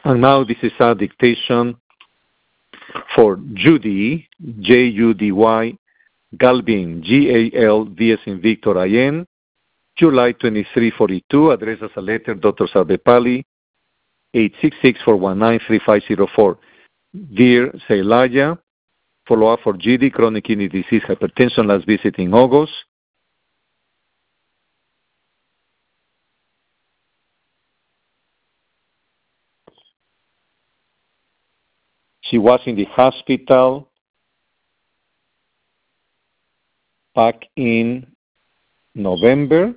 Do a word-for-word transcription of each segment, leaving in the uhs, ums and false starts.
And now this is our dictation for Judy, J U D Y, Galvin, G A L V as in Victor I N, July twenty-third, forty-two, address as a letter, Doctor Sarvepalli, eight six six, four one nine, three five zero four. Dear Celia, follow-up for G D, chronic kidney disease, hypertension, last visit in August. She was in the hospital back in November.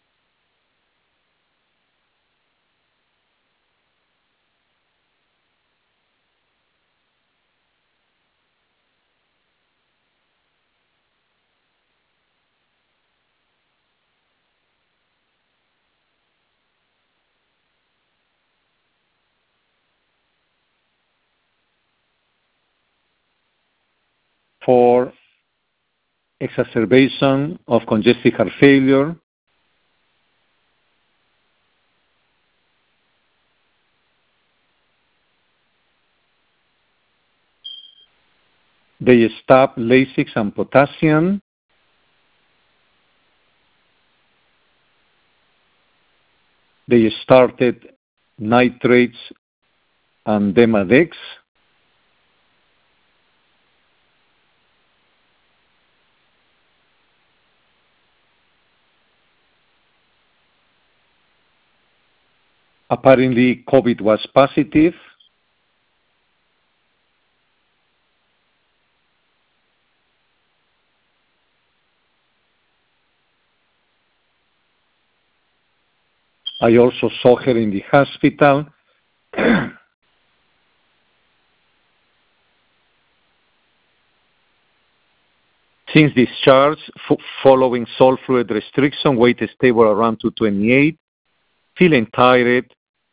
For exacerbation of congestive heart failure, they stopped Lasix and potassium. They started nitrates and Demodex. Apparently, COVID was positive. I also saw her in the hospital. Since discharge, f- following salt fluid restriction, weight is stable around two twenty-eight, feeling tired,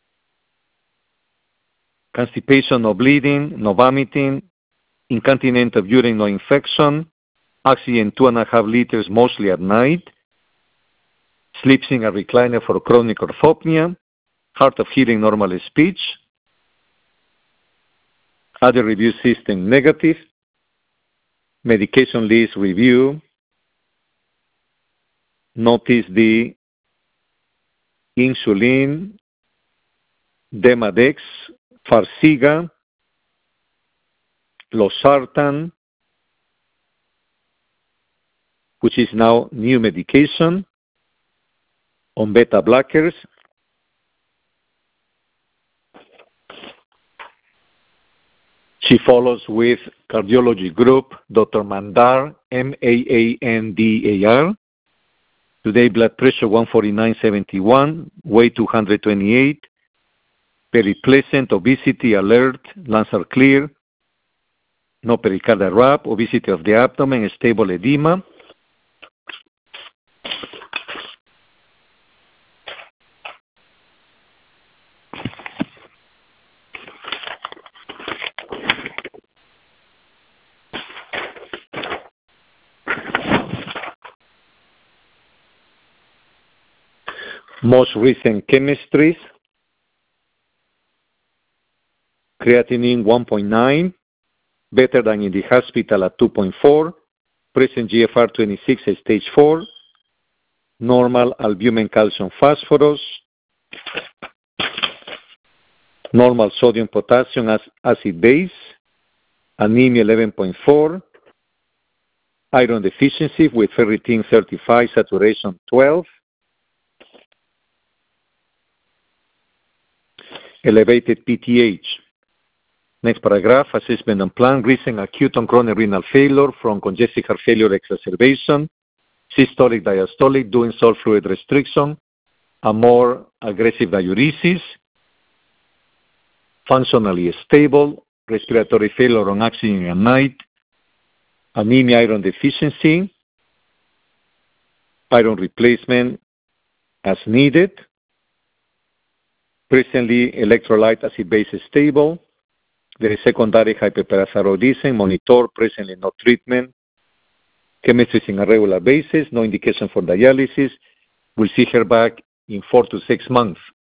constipation, no bleeding, no vomiting, incontinent of urine, no infection, oxygen two and a half liters mostly at night, sleeps in a recliner for chronic orthopnea, hard of hearing, normal speech, other review system negative, medication list review, notice the insulin, Demodex, Farxiga, Losartan, which is now new medication, on beta blockers. She follows with cardiology group, Doctor Mandar, M A A N D A R. Today, blood pressure one forty-nine seventy-one, weight two hundred twenty-eight, very pleasant, obesity, alert, lungs are clear, no pericardial rap, obesity of the abdomen, stable edema. Most recent chemistries, creatinine one point nine, better than in the hospital at two point four, present G F R twenty-six at stage four, normal albumin, calcium, phosphorus, normal sodium, potassium, as acid base, anemia eleven point four, iron deficiency with ferritin thirty-five, saturation twelve, elevated P T H. Next paragraph, assessment and plan, recent acute and chronic renal failure from congestive heart failure exacerbation, systolic, diastolic, doing salt fluid restriction, a more aggressive diuresis, functionally stable, respiratory failure on oxygen at night, anemia, iron deficiency, iron replacement as needed, presently electrolyte acid base is stable, there is secondary hyperparathyroidism, monitor, presently no treatment, chemistry is in a regular basis, no indication for dialysis. We'll see her back in four to six months.